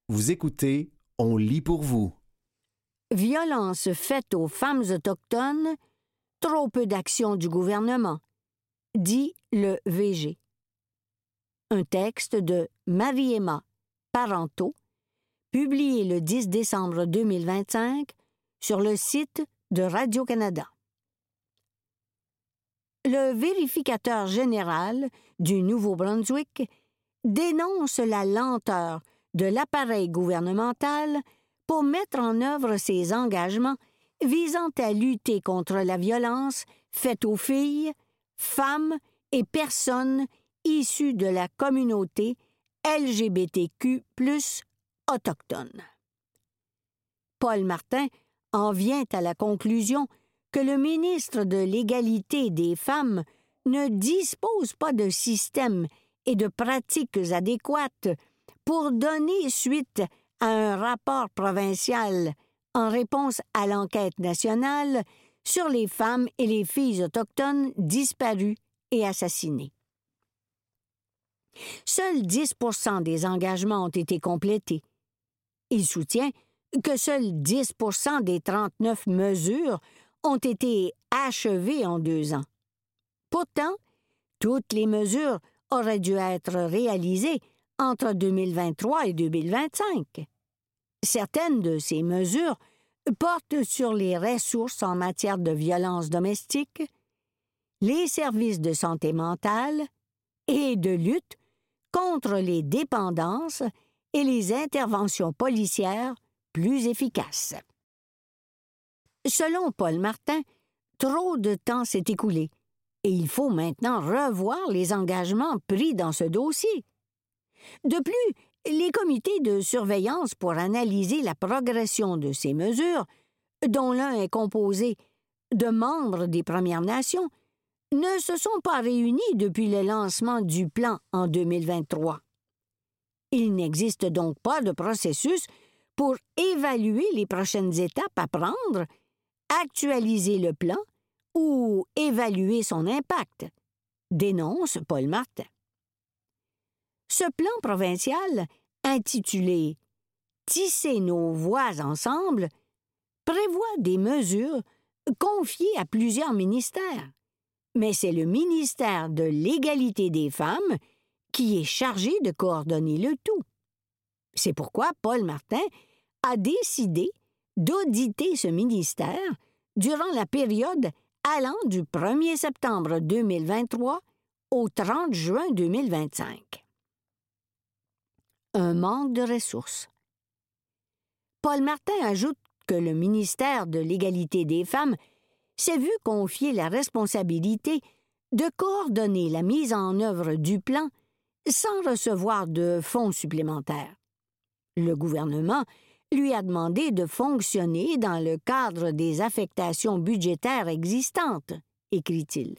Vous écoutez, on lit pour vous. Violence faite aux femmes autochtones, trop peu d'action du gouvernement, dit le VG. Un texte de Marie-Emma Parenteau, publié le 10 décembre 2025 sur le site de Radio-Canada. Le vérificateur général du Nouveau-Brunswick dénonce la lenteur de l'appareil gouvernemental pour mettre en œuvre ses engagements visant à lutter contre la violence faite aux filles, femmes et personnes issues de la communauté LGBTQ+ autochtone. Paul Martin en vient à la conclusion que le ministre de l'Égalité des femmes ne dispose pas de système et de pratiques adéquates pour donner suite à un rapport provincial en réponse à l'enquête nationale sur les femmes et les filles autochtones disparues et assassinées. Seuls 10% des engagements ont été complétés. Il soutient que seuls 10% des 39 mesures ont été achevées en 2 ans. Pourtant, toutes les mesures auraient dû être réalisées entre 2023 et 2025. Certaines de ces mesures portent sur les ressources en matière de violence domestique, les services de santé mentale et de lutte contre les dépendances et les interventions policières plus efficaces. Selon Paul Martin, trop de temps s'est écoulé et il faut maintenant revoir les engagements pris dans ce dossier. De plus, les comités de surveillance pour analyser la progression de ces mesures, dont l'un est composé de membres des Premières Nations, ne se sont pas réunis depuis le lancement du plan en 2023. Il n'existe donc pas de processus pour évaluer les prochaines étapes à prendre, actualiser le plan ou évaluer son impact, dénonce Paul Martin. Ce plan provincial, intitulé « Tisser nos voix ensemble », prévoit des mesures confiées à plusieurs ministères, mais c'est le ministère de l'Égalité des femmes qui est chargé de coordonner le tout. C'est pourquoi Paul Martin a décidé d'auditer ce ministère durant la période allant du 1er septembre 2023 au 30 juin 2025. Un manque de ressources. Paul Martin ajoute que le ministère de l'Égalité des femmes s'est vu confier la responsabilité de coordonner la mise en œuvre du plan sans recevoir de fonds supplémentaires. Le gouvernement lui a demandé de fonctionner dans le cadre des affectations budgétaires existantes, écrit-il.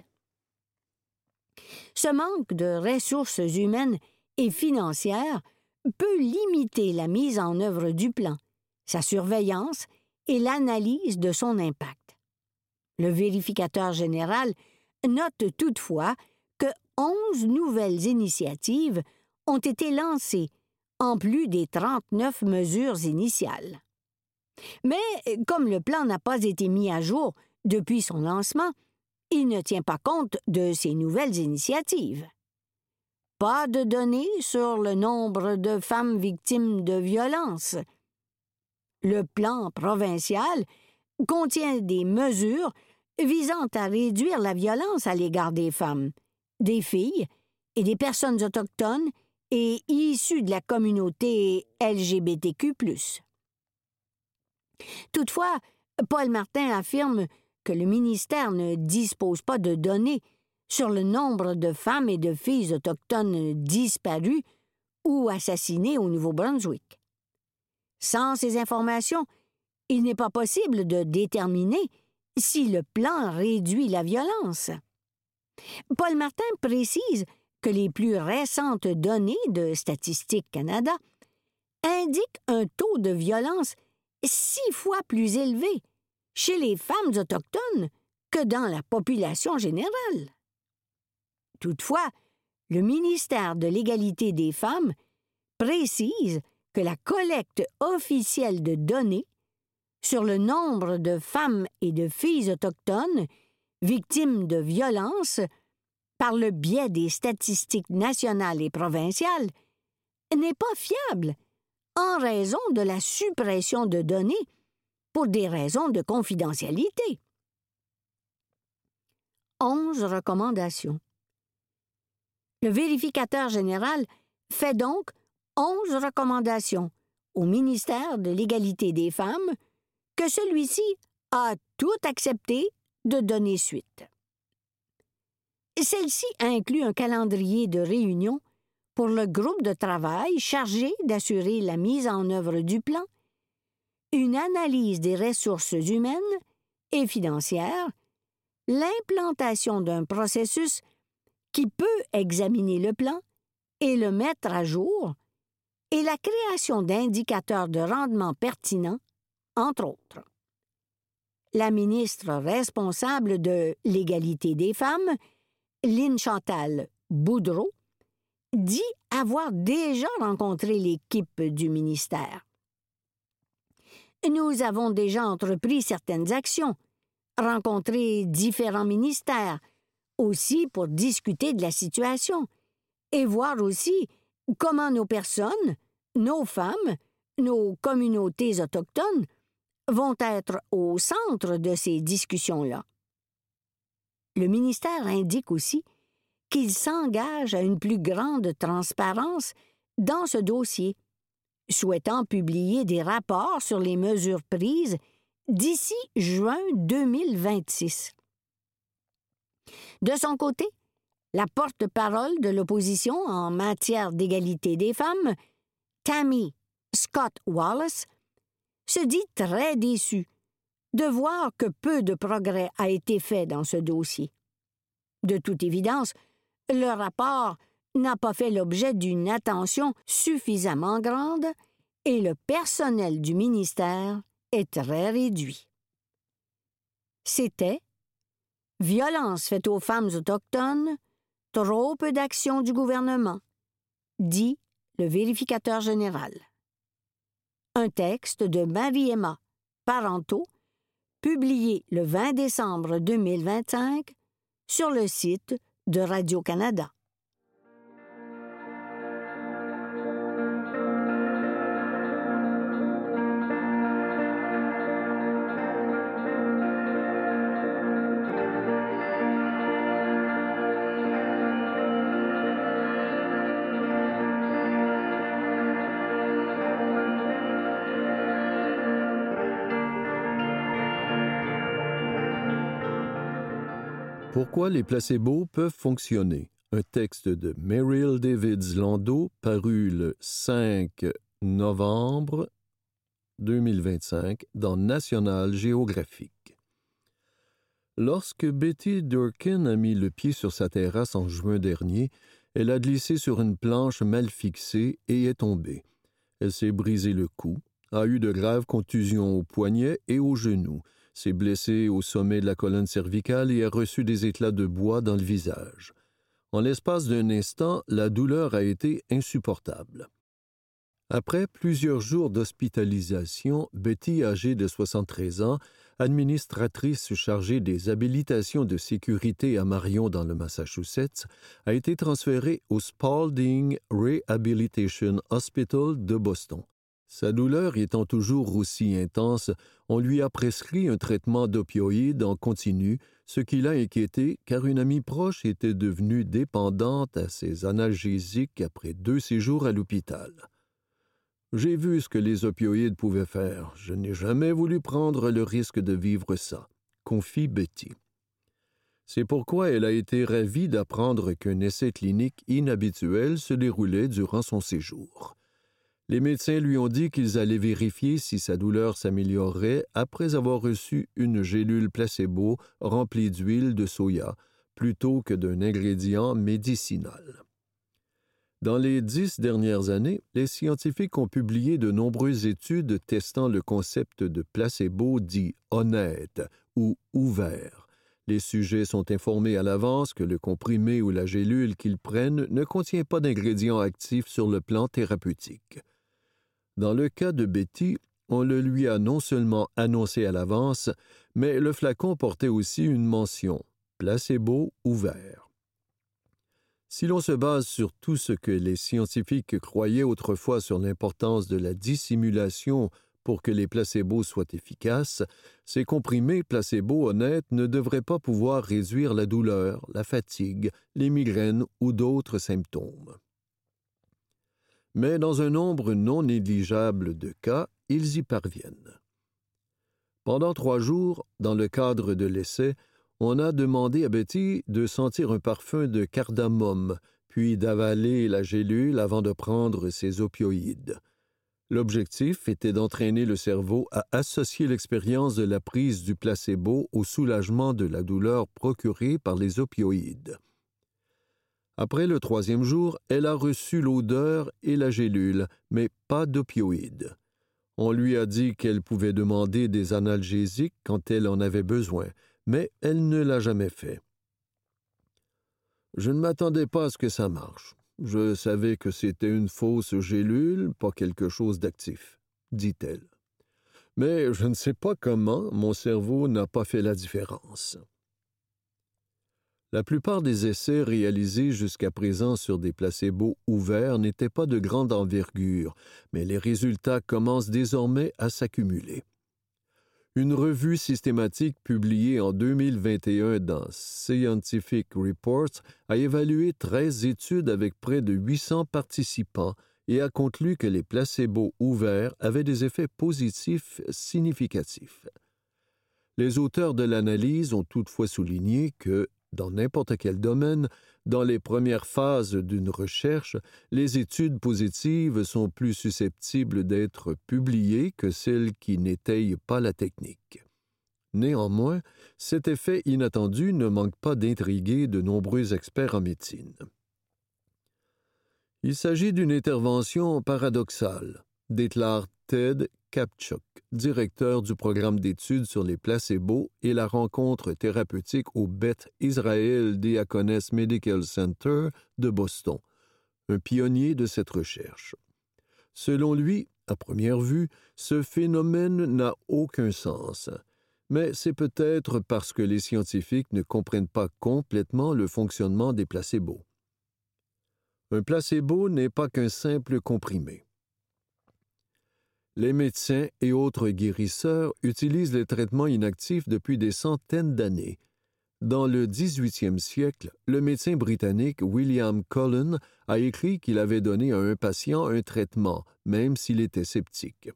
Ce manque de ressources humaines et financières peut limiter la mise en œuvre du plan, sa surveillance et l'analyse de son impact. Le vérificateur général note toutefois que 11 nouvelles initiatives ont été lancées, en plus des 39 mesures initiales. Mais comme le plan n'a pas été mis à jour depuis son lancement, il ne tient pas compte de ces nouvelles initiatives. Pas de données sur le nombre de femmes victimes de violences. Le plan provincial contient des mesures visant à réduire la violence à l'égard des femmes, des filles et des personnes autochtones et issues de la communauté LGBTQ+. Toutefois, Paul Martin affirme que le ministère ne dispose pas de données sur le nombre de femmes et de filles autochtones disparues ou assassinées au Nouveau-Brunswick. Sans ces informations, il n'est pas possible de déterminer si le plan réduit la violence. Paul Martin précise que les plus récentes données de Statistique Canada indiquent un taux de violence 6 fois plus élevé chez les femmes autochtones que dans la population générale. Toutefois, le ministère de l'Égalité des femmes précise que la collecte officielle de données sur le nombre de femmes et de filles autochtones victimes de violences par le biais des statistiques nationales et provinciales n'est pas fiable en raison de la suppression de données pour des raisons de confidentialité. 11 recommandations. Le vérificateur général fait donc 11 recommandations au ministère de l'Égalité des femmes que celui-ci a tout accepté de donner suite. Celle-ci inclut un calendrier de réunions pour le groupe de travail chargé d'assurer la mise en œuvre du plan, une analyse des ressources humaines et financières, l'implantation d'un processus qui peut examiner le plan et le mettre à jour, et la création d'indicateurs de rendement pertinents, entre autres. La ministre responsable de l'égalité des femmes, Lynne Chantal Boudreau, dit avoir déjà rencontré l'équipe du ministère. Nous avons déjà entrepris certaines actions, rencontré différents ministères, aussi pour discuter de la situation, et voir aussi comment nos personnes, nos femmes, nos communautés autochtones vont être au centre de ces discussions-là. Le ministère indique aussi qu'il s'engage à une plus grande transparence dans ce dossier, souhaitant publier des rapports sur les mesures prises d'ici juin 2026. De son côté, la porte-parole de l'opposition en matière d'égalité des femmes, Tammy Scott Wallace, se dit très déçue de voir que peu de progrès a été fait dans ce dossier. De toute évidence, le rapport n'a pas fait l'objet d'une attention suffisamment grande et le personnel du ministère est très réduit. C'était « Violence faite aux femmes autochtones, trop peu d'action du gouvernement », dit le vérificateur général. Un texte de Marie-Emma Parenteau, publié le 20 décembre 2025 sur le site de Radio-Canada. Pourquoi les placebos peuvent fonctionner? Un texte de Meryl Davids-Landau, paru le 5 novembre 2025 dans National Geographic. Lorsque Betty Durkin a mis le pied sur sa terrasse en juin dernier, elle a glissé sur une planche mal fixée et est tombée. Elle s'est brisé le cou, a eu de graves contusions au poignet et au genou, s'est blessée au sommet de la colonne cervicale et a reçu des éclats de bois dans le visage. En l'espace d'un instant, la douleur a été insupportable. Après plusieurs jours d'hospitalisation, Betty, âgée de 73 ans, administratrice chargée des habilitations de sécurité à Marion dans le Massachusetts, a été transférée au Spalding Rehabilitation Hospital de Boston. Sa douleur étant toujours aussi intense, on lui a prescrit un traitement d'opioïdes en continu, ce qui l'a inquiété car une amie proche était devenue dépendante à ces analgésiques après 2 séjours à l'hôpital. « J'ai vu ce que les opioïdes pouvaient faire. Je n'ai jamais voulu prendre le risque de vivre ça », confie Betty. C'est pourquoi elle a été ravie d'apprendre qu'un essai clinique inhabituel se déroulait durant son séjour. Les médecins lui ont dit qu'ils allaient vérifier si sa douleur s'améliorerait après avoir reçu une gélule placebo remplie d'huile de soya plutôt que d'un ingrédient médicinal. Dans les 10 dernières années, les scientifiques ont publié de nombreuses études testant le concept de placebo dit honnête ou ouvert. Les sujets sont informés à l'avance que le comprimé ou la gélule qu'ils prennent ne contient pas d'ingrédients actifs sur le plan thérapeutique. Dans le cas de Betty, on le lui a non seulement annoncé à l'avance, mais le flacon portait aussi une mention « placebo ouvert ». Si l'on se base sur tout ce que les scientifiques croyaient autrefois sur l'importance de la dissimulation pour que les placebos soient efficaces, ces comprimés placebos honnêtes ne devraient pas pouvoir réduire la douleur, la fatigue, les migraines ou d'autres symptômes. Mais dans un nombre non négligeable de cas, ils y parviennent. Pendant 3 jours, dans le cadre de l'essai, on a demandé à Betty de sentir un parfum de cardamome, puis d'avaler la gélule avant de prendre ses opioïdes. L'objectif était d'entraîner le cerveau à associer l'expérience de la prise du placebo au soulagement de la douleur procurée par les opioïdes. Après le 3e jour, elle a reçu l'odeur et la gélule, mais pas d'opioïdes. On lui a dit qu'elle pouvait demander des analgésiques quand elle en avait besoin, mais elle ne l'a jamais fait. « Je ne m'attendais pas à ce que ça marche. Je savais que c'était une fausse gélule, pas quelque chose d'actif, » dit-elle. « Mais je ne sais pas comment mon cerveau n'a pas fait la différence. » La plupart des essais réalisés jusqu'à présent sur des placebos ouverts n'étaient pas de grande envergure, mais les résultats commencent désormais à s'accumuler. Une revue systématique publiée en 2021 dans Scientific Reports a évalué 13 études avec près de 800 participants et a conclu que les placebos ouverts avaient des effets positifs significatifs. Les auteurs de l'analyse ont toutefois souligné que, dans n'importe quel domaine, dans les premières phases d'une recherche, les études positives sont plus susceptibles d'être publiées que celles qui n'étayent pas la technique. Néanmoins, cet effet inattendu ne manque pas d'intriguer de nombreux experts en médecine. Il s'agit d'une intervention paradoxale, déclare Ted Kaptchuk, directeur du programme d'études sur les placebos et la rencontre thérapeutique au Beth Israel Diaconess Medical Center de Boston, un pionnier de cette recherche. Selon lui, à première vue, ce phénomène n'a aucun sens, mais c'est peut-être parce que les scientifiques ne comprennent pas complètement le fonctionnement des placebos. Un placebo n'est pas qu'un simple comprimé. Les médecins et autres guérisseurs utilisent les traitements inactifs depuis des centaines d'années. Dans le 18e siècle, le médecin britannique William Cullen a écrit qu'il avait donné à un patient un traitement, même s'il était sceptique.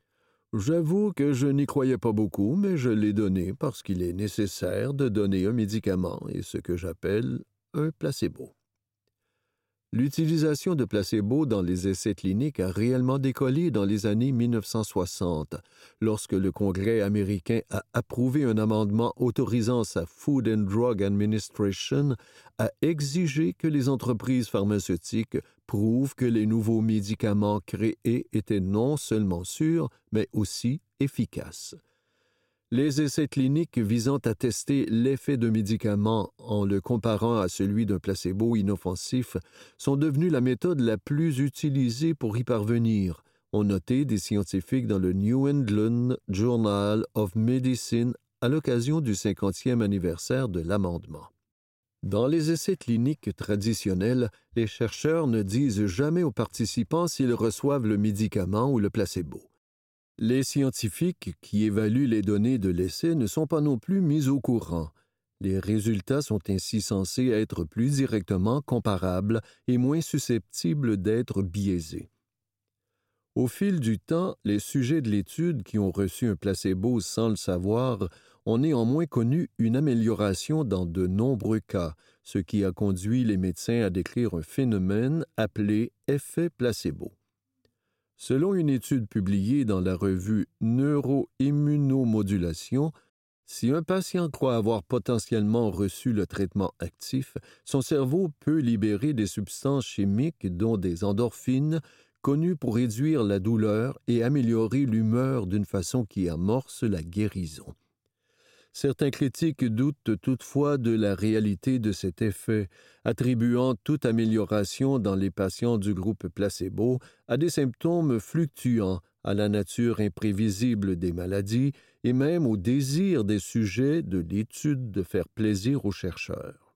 J'avoue que je n'y croyais pas beaucoup, mais je l'ai donné parce qu'il est nécessaire de donner un médicament et ce que j'appelle un placebo. L'utilisation de placebo dans les essais cliniques a réellement décollé dans les années 1960, lorsque le Congrès américain a approuvé un amendement autorisant sa Food and Drug Administration à exiger que les entreprises pharmaceutiques prouvent que les nouveaux médicaments créés étaient non seulement sûrs, mais aussi efficaces. Les essais cliniques visant à tester l'effet d'un médicament en le comparant à celui d'un placebo inoffensif sont devenus la méthode la plus utilisée pour y parvenir, ont noté des scientifiques dans le New England Journal of Medicine à l'occasion du 50e anniversaire de l'amendement. Dans les essais cliniques traditionnels, les chercheurs ne disent jamais aux participants s'ils reçoivent le médicament ou le placebo. Les scientifiques qui évaluent les données de l'essai ne sont pas non plus mis au courant. Les résultats sont ainsi censés être plus directement comparables et moins susceptibles d'être biaisés. Au fil du temps, les sujets de l'étude qui ont reçu un placebo sans le savoir ont néanmoins connu une amélioration dans de nombreux cas, ce qui a conduit les médecins à décrire un phénomène appelé effet placebo. Selon une étude publiée dans la revue Neuroimmunomodulation, si un patient croit avoir potentiellement reçu le traitement actif, son cerveau peut libérer des substances chimiques dont des endorphines, connues pour réduire la douleur et améliorer l'humeur d'une façon qui amorce la guérison. Certains critiques doutent toutefois de la réalité de cet effet, attribuant toute amélioration dans les patients du groupe placebo à des symptômes fluctuants, à la nature imprévisible des maladies et même au désir des sujets de l'étude de faire plaisir aux chercheurs.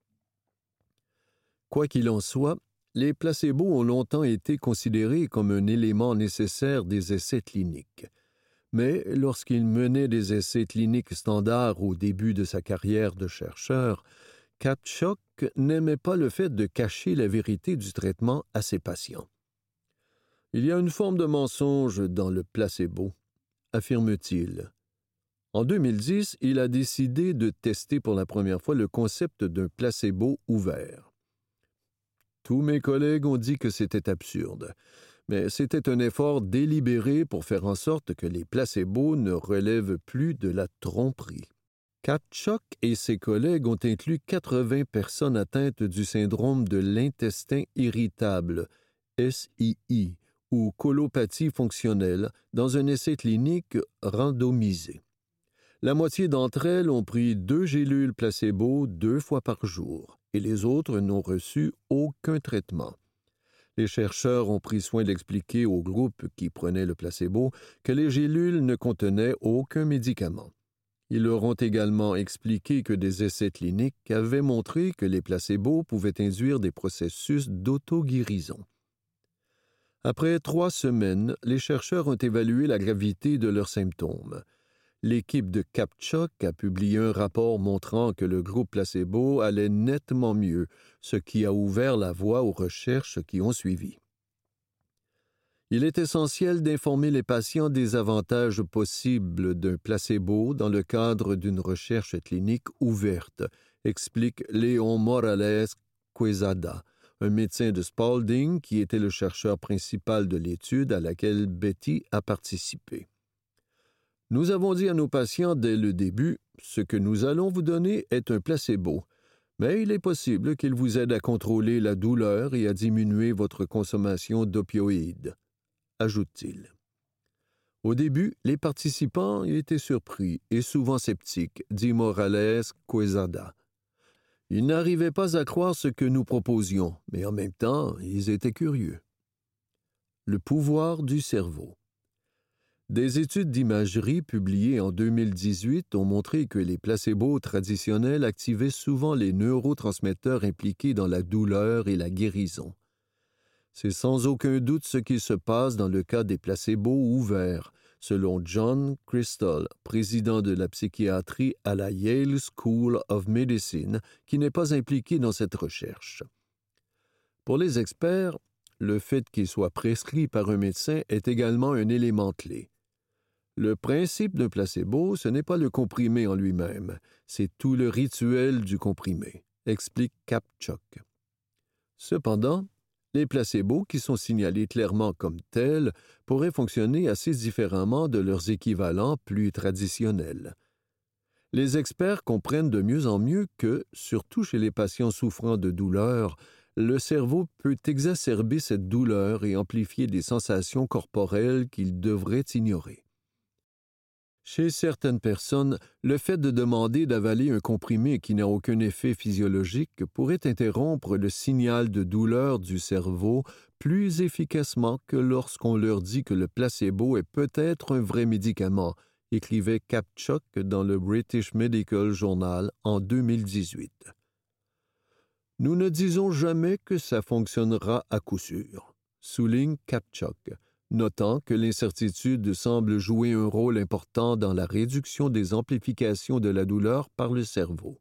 Quoi qu'il en soit, les placebos ont longtemps été considérés comme un élément nécessaire des essais cliniques. Mais lorsqu'il menait des essais cliniques standards au début de sa carrière de chercheur, Kaptchuk n'aimait pas le fait de cacher la vérité du traitement à ses patients. « Il y a une forme de mensonge dans le placebo », affirme-t-il. En 2010, il a décidé de tester pour la première fois le concept d'un placebo ouvert. Tous mes collègues ont dit que c'était absurde, mais c'était un effort délibéré pour faire en sorte que les placebos ne relèvent plus de la tromperie. Kaptchuk et ses collègues ont inclus 80 personnes atteintes du syndrome de l'intestin irritable, SII, ou colopathie fonctionnelle, dans un essai clinique randomisé. La moitié d'entre elles ont pris 2 gélules placebo 2 fois par jour, et les autres n'ont reçu aucun traitement. Les chercheurs ont pris soin d'expliquer au groupe qui prenait le placebo que les gélules ne contenaient aucun médicament. Ils leur ont également expliqué que des essais cliniques avaient montré que les placebos pouvaient induire des processus d'auto-guérison. Après 3 semaines, les chercheurs ont évalué la gravité de leurs symptômes. L'équipe de Kaptchuk a publié un rapport montrant que le groupe placebo allait nettement mieux, ce qui a ouvert la voie aux recherches qui ont suivi. Il est essentiel d'informer les patients des avantages possibles d'un placebo dans le cadre d'une recherche clinique ouverte, explique Léon Morales Quezada, un médecin de Spalding qui était le chercheur principal de l'étude à laquelle Betty a participé. Nous avons dit à nos patients dès le début, ce que nous allons vous donner est un placebo, mais il est possible qu'il vous aide à contrôler la douleur et à diminuer votre consommation d'opioïdes, ajoute-t-il. Au début, les participants étaient surpris et souvent sceptiques, dit Morales Quezada. Ils n'arrivaient pas à croire ce que nous proposions, mais en même temps, ils étaient curieux. Le pouvoir du cerveau. Des études d'imagerie publiées en 2018 ont montré que les placebos traditionnels activaient souvent les neurotransmetteurs impliqués dans la douleur et la guérison. C'est sans aucun doute ce qui se passe dans le cas des placebos ouverts, selon John Crystal, président de la psychiatrie à la Yale School of Medicine, qui n'est pas impliqué dans cette recherche. Pour les experts, le fait qu'il soit prescrit par un médecin est également un élément clé. Le principe d'un placebo, ce n'est pas le comprimé en lui-même, c'est tout le rituel du comprimé, explique Kaptchuk. Cependant, les placebos, qui sont signalés clairement comme tels, pourraient fonctionner assez différemment de leurs équivalents plus traditionnels. Les experts comprennent de mieux en mieux que, surtout chez les patients souffrant de douleur, le cerveau peut exacerber cette douleur et amplifier des sensations corporelles qu'il devrait ignorer. Chez certaines personnes, le fait de demander d'avaler un comprimé qui n'a aucun effet physiologique pourrait interrompre le signal de douleur du cerveau plus efficacement que lorsqu'on leur dit que le placebo est peut-être un vrai médicament, écrivait Kaptchuk dans le British Medical Journal en 2018. Nous ne disons jamais que ça fonctionnera à coup sûr, souligne Kaptchuk, notant que l'incertitude semble jouer un rôle important dans la réduction des amplifications de la douleur par le cerveau.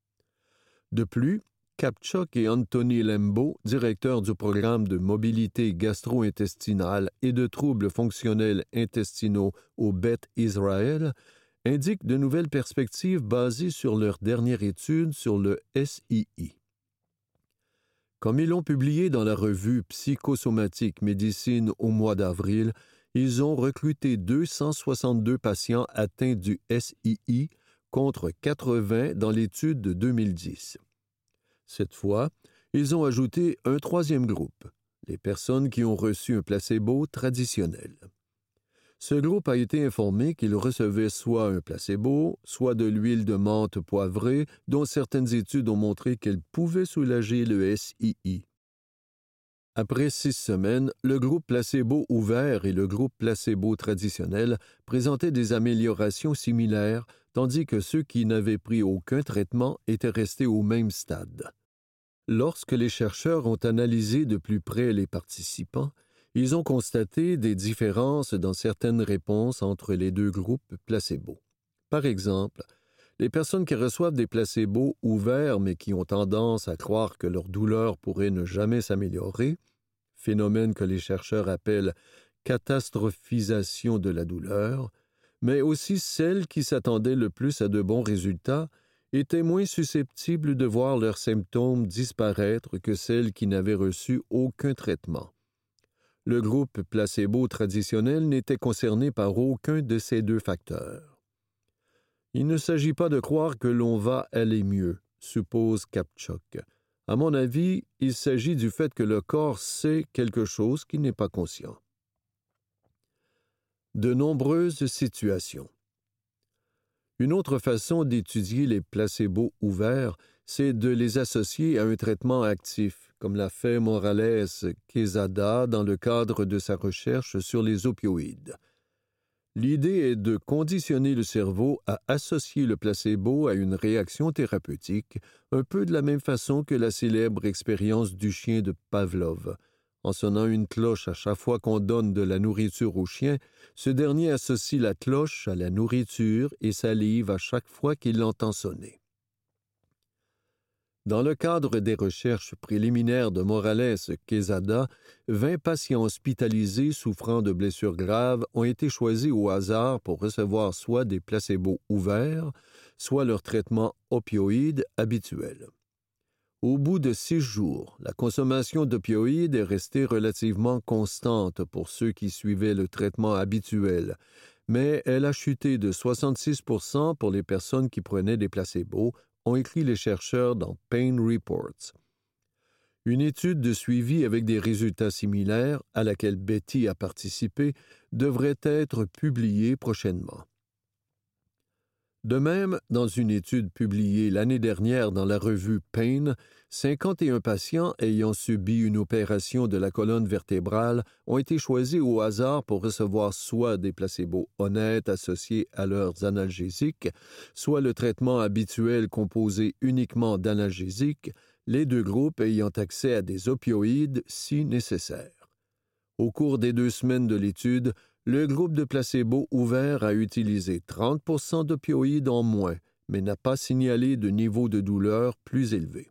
De plus, Kaptchuk et Anthony Lembo, directeurs du programme de mobilité gastro-intestinale et de troubles fonctionnels intestinaux au Beth Israel, indiquent de nouvelles perspectives basées sur leur dernière étude sur le SII. Comme ils l'ont publié dans la revue Psychosomatique Médecine au mois d'avril, ils ont recruté 262 patients atteints du SII contre 80 dans l'étude de 2010. Cette fois, ils ont ajouté un 3e groupe, les personnes qui ont reçu un placebo traditionnel. Ce groupe a été informé qu'il recevait soit un placebo, soit de l'huile de menthe poivrée, dont certaines études ont montré qu'elle pouvait soulager le SII. Après 6 semaines, le groupe placebo ouvert et le groupe placebo traditionnel présentaient des améliorations similaires, tandis que ceux qui n'avaient pris aucun traitement étaient restés au même stade. Lorsque les chercheurs ont analysé de plus près les participants, ils ont constaté des différences dans certaines réponses entre les deux groupes placebo. Par exemple, les personnes qui reçoivent des placebos ouverts mais qui ont tendance à croire que leur douleur pourrait ne jamais s'améliorer, phénomène que les chercheurs appellent catastrophisation de la douleur, mais aussi celles qui s'attendaient le plus à de bons résultats, étaient moins susceptibles de voir leurs symptômes disparaître que celles qui n'avaient reçu aucun traitement. Le groupe placebo traditionnel n'était concerné par aucun de ces deux facteurs. Il ne s'agit pas de croire que l'on va aller mieux, suppose Kapchuk. À mon avis, il s'agit du fait que le corps sait quelque chose qui n'est pas conscient. De nombreuses situations. Une autre façon d'étudier les placebos ouverts, c'est de les associer à un traitement actif, comme l'a fait Morales-Quezada dans le cadre de sa recherche sur les opioïdes. L'idée est de conditionner le cerveau à associer le placebo à une réaction thérapeutique, un peu de la même façon que la célèbre expérience du chien de Pavlov. En sonnant une cloche à chaque fois qu'on donne de la nourriture au chien, ce dernier associe la cloche à la nourriture et salive à chaque fois qu'il l'entend sonner. Dans le cadre des recherches préliminaires de Morales-Quezada, 20 patients hospitalisés souffrant de blessures graves ont été choisis au hasard pour recevoir soit des placebos ouverts, soit leur traitement opioïde habituel. Au bout de 6 jours, la consommation d'opioïdes est restée relativement constante pour ceux qui suivaient le traitement habituel, mais elle a chuté de 66% pour les personnes qui prenaient des placebos, ont écrit les chercheurs dans Pain Reports. Une étude de suivi avec des résultats similaires, à laquelle Betty a participé, devrait être publiée prochainement. De même, dans une étude publiée l'année dernière dans la revue Pain, 51 patients ayant subi une opération de la colonne vertébrale ont été choisis au hasard pour recevoir soit des placebos honnêtes associés à leurs analgésiques, soit le traitement habituel composé uniquement d'analgésiques, les deux groupes ayant accès à des opioïdes si nécessaire. Au cours des 2 semaines de l'étude, le groupe de placebo ouvert a utilisé 30% d'opioïdes en moins, mais n'a pas signalé de niveau de douleur plus élevé.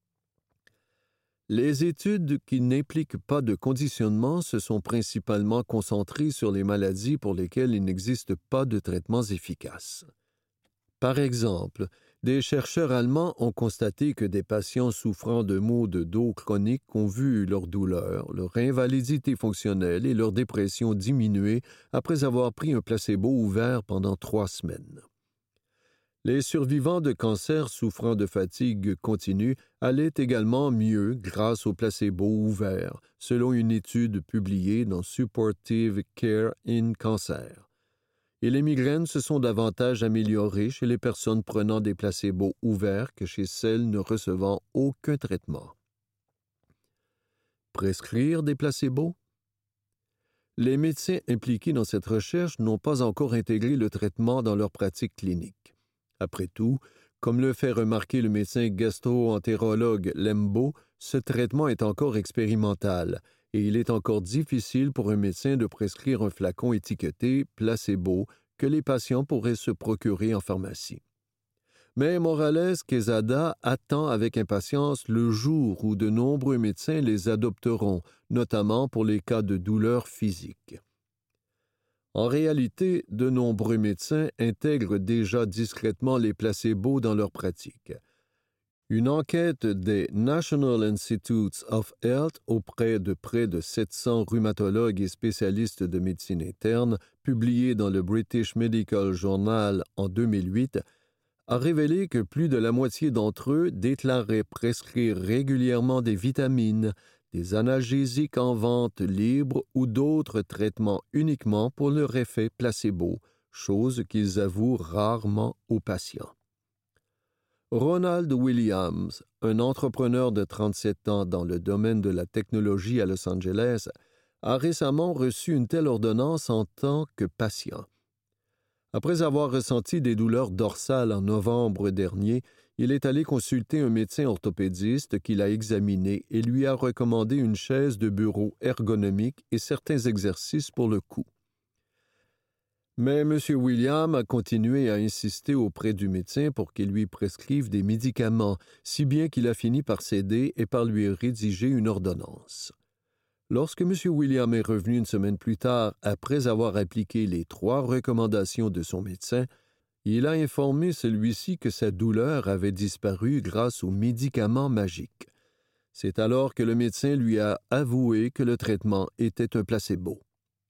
Les études qui n'impliquent pas de conditionnement se sont principalement concentrées sur les maladies pour lesquelles il n'existe pas de traitements efficaces. Par exemple, des chercheurs allemands ont constaté que des patients souffrant de maux de dos chroniques ont vu leur douleur, leur invalidité fonctionnelle et leur dépression diminuer après avoir pris un placebo ouvert pendant 3 semaines. Les survivants de cancer souffrant de fatigue continue allaient également mieux grâce au placebo ouvert, selon une étude publiée dans Supportive Care in Cancer. Et les migraines se sont davantage améliorées chez les personnes prenant des placebos ouverts que chez celles ne recevant aucun traitement. Prescrire des placebos? Les médecins impliqués dans cette recherche n'ont pas encore intégré le traitement dans leur pratique clinique. Après tout, comme le fait remarquer le médecin gastro-entérologue Lembo, ce traitement est encore expérimental et il est encore difficile pour un médecin de prescrire un flacon étiqueté placebo que les patients pourraient se procurer en pharmacie. Mais Morales-Quezada attend avec impatience le jour où de nombreux médecins les adopteront, notamment pour les cas de douleurs physiques. En réalité, de nombreux médecins intègrent déjà discrètement les placebos dans leur pratique. Une enquête des National Institutes of Health auprès de près de 700 rhumatologues et spécialistes de médecine interne, publiée dans le British Medical Journal en 2008, a révélé que plus de la moitié d'entre eux déclaraient prescrire régulièrement des vitamines, des analgésiques en vente libre ou d'autres traitements uniquement pour leur effet placebo, chose qu'ils avouent rarement aux patients. Ronald Williams, un entrepreneur de 37 ans dans le domaine de la technologie à Los Angeles, a récemment reçu une telle ordonnance en tant que patient. Après avoir ressenti des douleurs dorsales en novembre dernier, il est allé consulter un médecin orthopédiste qui l'a examiné et lui a recommandé une chaise de bureau ergonomique et certains exercices pour le cou. Mais M. William a continué à insister auprès du médecin pour qu'il lui prescrive des médicaments, si bien qu'il a fini par céder et par lui rédiger une ordonnance. Lorsque M. William est revenu une semaine plus tard, après avoir appliqué les 3 recommandations de son médecin, il a informé celui-ci que sa douleur avait disparu grâce aux médicaments magiques. C'est alors que le médecin lui a avoué que le traitement était un placebo.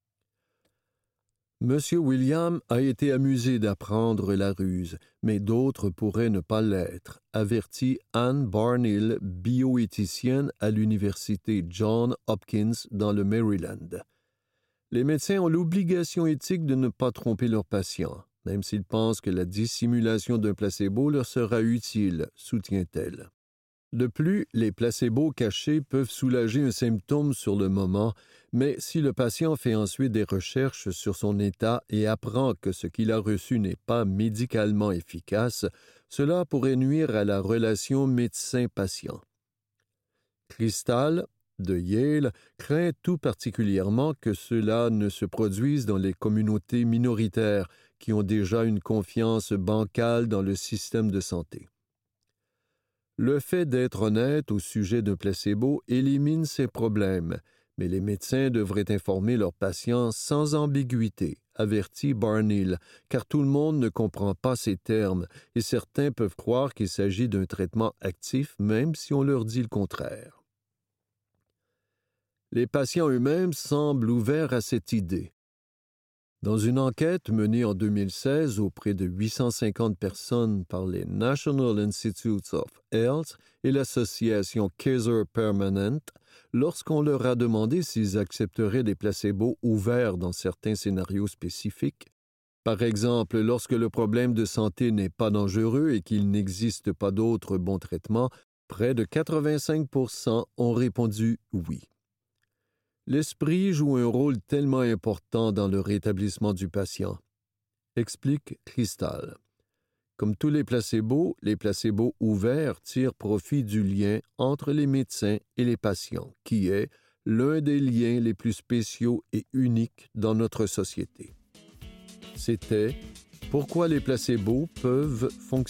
M. William a été amusé d'apprendre la ruse, mais d'autres pourraient ne pas l'être, avertit Anne Barnhill, bioéthicienne à l'université Johns Hopkins dans le Maryland. Les médecins ont l'obligation éthique de ne pas tromper leurs patients, même s'ils pensent que la dissimulation d'un placebo leur sera utile, soutient-elle. De plus, les placebos cachés peuvent soulager un symptôme sur le moment, mais si le patient fait ensuite des recherches sur son état et apprend que ce qu'il a reçu n'est pas médicalement efficace, cela pourrait nuire à la relation médecin-patient. Crystal, de Yale, craint tout particulièrement que cela ne se produise dans les communautés minoritaires qui ont déjà une confiance bancale dans le système de santé. Le fait d'être honnête au sujet d'un placebo élimine ces problèmes, mais les médecins devraient informer leurs patients sans ambiguïté, avertit Barnhill, car tout le monde ne comprend pas ces termes et certains peuvent croire qu'il s'agit d'un traitement actif même si on leur dit le contraire. Les patients eux-mêmes semblent ouverts à cette idée. Dans une enquête menée en 2016 auprès de 850 personnes par les National Institutes of Health et l'association Kaiser Permanente, lorsqu'on leur a demandé s'ils accepteraient des placebos ouverts dans certains scénarios spécifiques, par exemple lorsque le problème de santé n'est pas dangereux et qu'il n'existe pas d'autres bons traitements, près de 85% ont répondu oui. L'esprit joue un rôle tellement important dans le rétablissement du patient, explique Crystal. Comme tous les placebos ouverts tirent profit du lien entre les médecins et les patients, qui est l'un des liens les plus spéciaux et uniques dans notre société. C'était « Pourquoi les placebos peuvent fonctionner ».